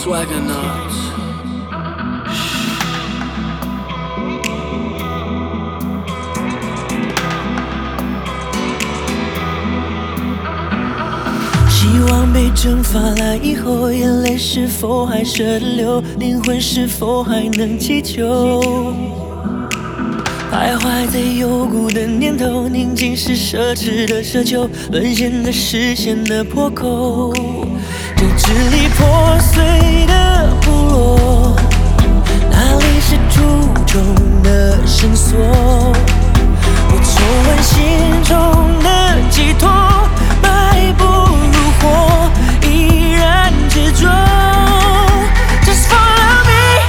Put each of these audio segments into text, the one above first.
Swagger notes. 希望被蒸发了以后，眼泪是否还舍得流？灵魂是否还能祈求？徘徊在幽谷的念头，宁静是奢侈的奢求，沦陷的视线的破口。这支离破碎的部落，哪里是初衷的绳索？我重温心中的寄托，白不如火，依然执着。Just follow me，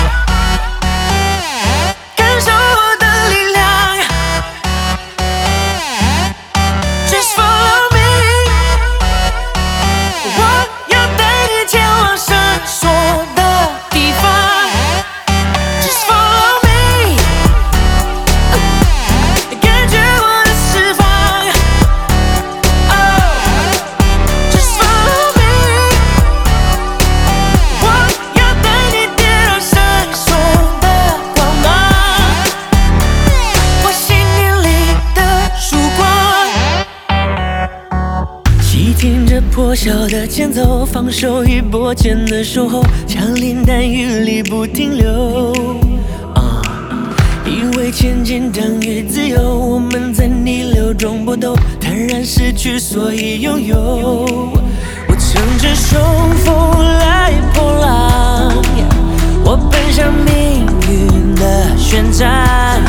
感受我的力量。Just follow me， 我要带你前往绳索的地方。Just follow me， 感觉我的释放。Just follow me， 我要带你跌入绳索的光芒，我信念里的曙光。细听着破晓的前奏，放手于薄茧的守候，枪林弹雨里不停留。以为前进等于自由，我们在逆流中搏斗，坦然失去，所以拥有。我乘着凶风来破浪，我奔向命运的旋转。